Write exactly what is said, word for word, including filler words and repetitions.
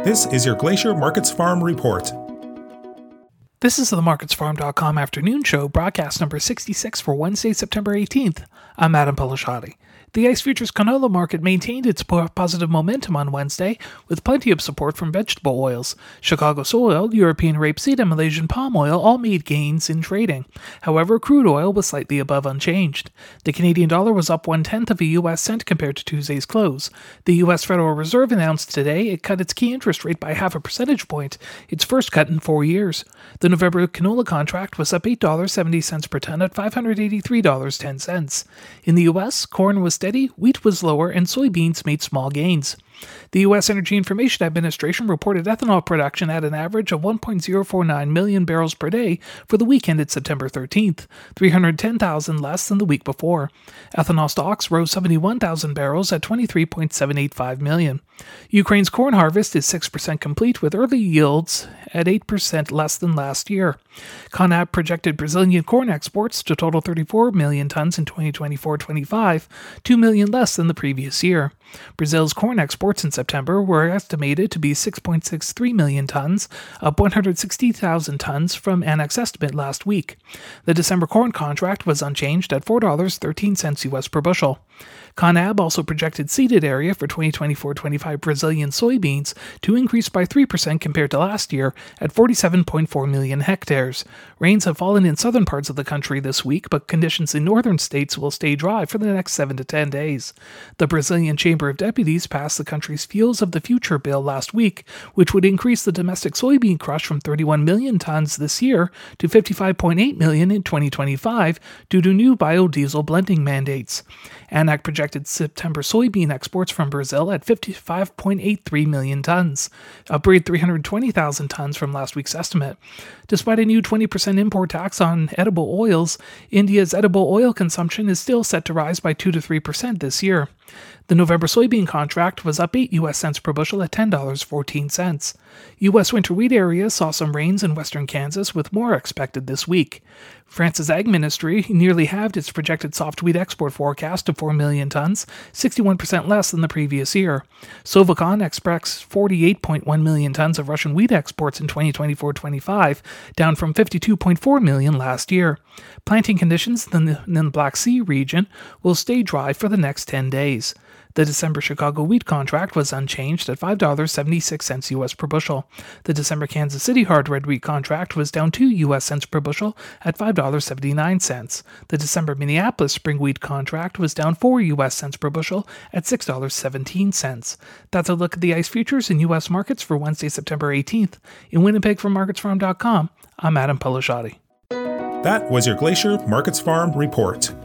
This is your Glacier Markets Farm Report. This is the Markets Farm dot com afternoon show, broadcast number sixty-six for Wednesday, September eighteenth. I'm Adam Pelashati. The ICE Futures canola market maintained its positive momentum on Wednesday, with plenty of support from vegetable oils. Chicago soy oil, European rapeseed, and Malaysian palm oil all made gains in trading. However, crude oil was slightly above unchanged. The Canadian dollar was up one-tenth of a U S cent compared to Tuesday's close. The U S Federal Reserve announced today it cut its key interest rate by half a percentage point, its first cut in four years. The November canola contract was up eight dollars and seventy cents per ton at five hundred eighty-three dollars and ten cents. In the U S, corn was steady, wheat was lower, and soybeans made small gains. The U S Energy Information Administration reported ethanol production at an average of one point zero four nine million barrels per day for the week ended September thirteenth, three hundred ten thousand less than the week before. Ethanol stocks rose seventy-one thousand barrels at twenty-three point seven eight five million. Ukraine's corn harvest is six percent complete, with early yields at eight percent less than last year. CONAB projected Brazilian corn exports to total thirty-four million tons in twenty twenty-four twenty-five, two million less than the previous year. Brazil's corn exports in September were estimated to be six point six three million tons, up one hundred sixty thousand tons from Annex estimate last week. The December corn contract was unchanged at four dollars and thirteen cents U S per bushel. CONAB also projected seeded area for twenty twenty-four twenty-five Brazilian soybeans to increase by three percent compared to last year at forty-seven point four million hectares. Rains have fallen in southern parts of the country this week, but conditions in northern states will stay dry for the next seven to ten days. The Brazilian Chamber of Deputies passed the country's Fields of the Future bill last week, which would increase the domestic soybean crush from thirty-one million tons this year to fifty-five point eight million in twenty twenty-five due to new biodiesel blending mandates. ANAC projected September soybean exports from Brazil at fifty-five point eight three million tons, up three hundred twenty thousand tons from last week's estimate. Despite a new twenty percent import tax on edible oils, India's edible oil consumption is still set to rise by two to three percent this year. The November soybean contract was up eight U S cents per bushel at ten dollars and fourteen cents. U S winter wheat areas saw some rains in western Kansas, with more expected this week. France's Ag Ministry nearly halved its projected soft wheat export forecast to four million tons, sixty-one percent less than the previous year. Sovacon expects forty-eight point one million tons of Russian wheat exports in twenty twenty-four twenty-five, down from fifty-two point four million last year. Planting conditions in the, in the Black Sea region will stay dry for the next ten days. The December Chicago wheat contract was unchanged at five dollars and seventy-six cents U S per bushel. The December Kansas City hard red wheat contract was down two U S cents per bushel at five dollars and seventy-nine cents. The December Minneapolis spring wheat contract was down four U S cents per bushel at six dollars and seventeen cents. That's a look at the ICE futures in U S markets for Wednesday, September eighteenth. In Winnipeg from Markets Farm dot com, I'm Adam Pelashati. That was your Glacier Markets Farm Report.